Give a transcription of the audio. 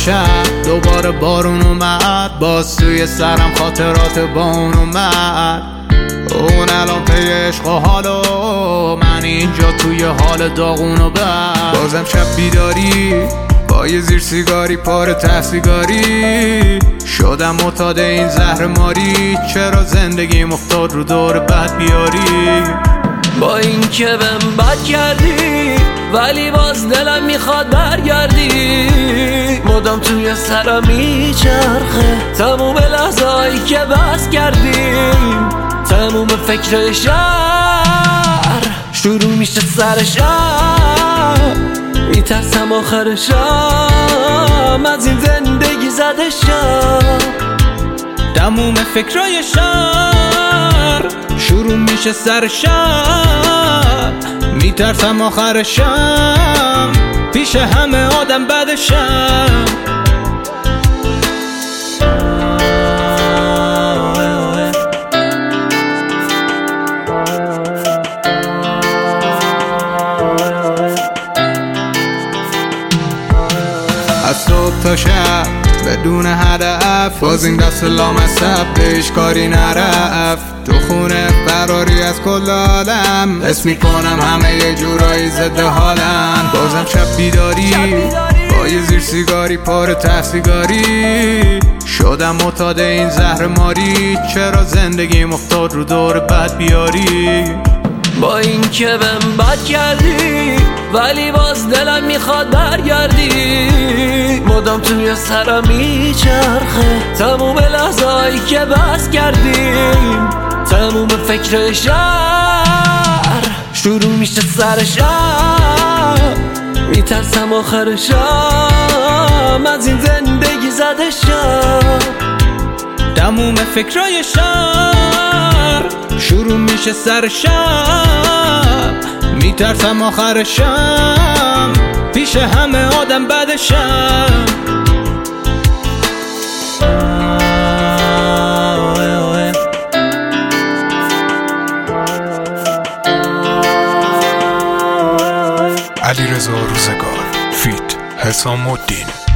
شب دوباره بارون اومد، باز توی سرم خاطرات با اون اومد. اون الان پی عشق و حالو، من اینجا توی حال داغون و بد. بازم شب بیداری با یه زیر سیگاری پاره ته سیگاری، شدم معتاد این زهر ماری. چرا زندگی افتاد رو دور بد بیاری؟ با این که بهم بد کردی ولی باز دلم میخواد برگردی. مدام توی سرم میچرخه تموم لحظه‌هایی که بس کردیم، تموم فکر شهر شروع میشه سر شب. میترسم آخر شب از این زندگی زده شب. تموم فکرای شهر شروع میشه سر شب. میترسم آخر شب پیش همه آدم بدشم. از صبح تا شب بدون هدف، باز این دست لامصب بهش کاری نرفت. تو خونه فراری از کل عالم، حس میکنم همه یه جورایی ضد حالم. بازم شب بیداری با یه زیر سیگاری پاره ته سیگاری، شدم معتاد این زهر ماری. چرا زندگی افتاد رو دور بد بیاری؟ با این که بهم بد کردی ولی باز دلم میخواد برگردی. مدام توی سرم میچرخه تموم لحظه‌هایی که بس کردیم، تموم فکر شهر شروع میشه سر شب. میترسم آخر شب از این زندگی زده شب. تموم فکرای شهر شروع میشه سر شب. میترسم آخر شب پیش همه آدم بدشم. علیرضا روزگار فیت حسام الدین.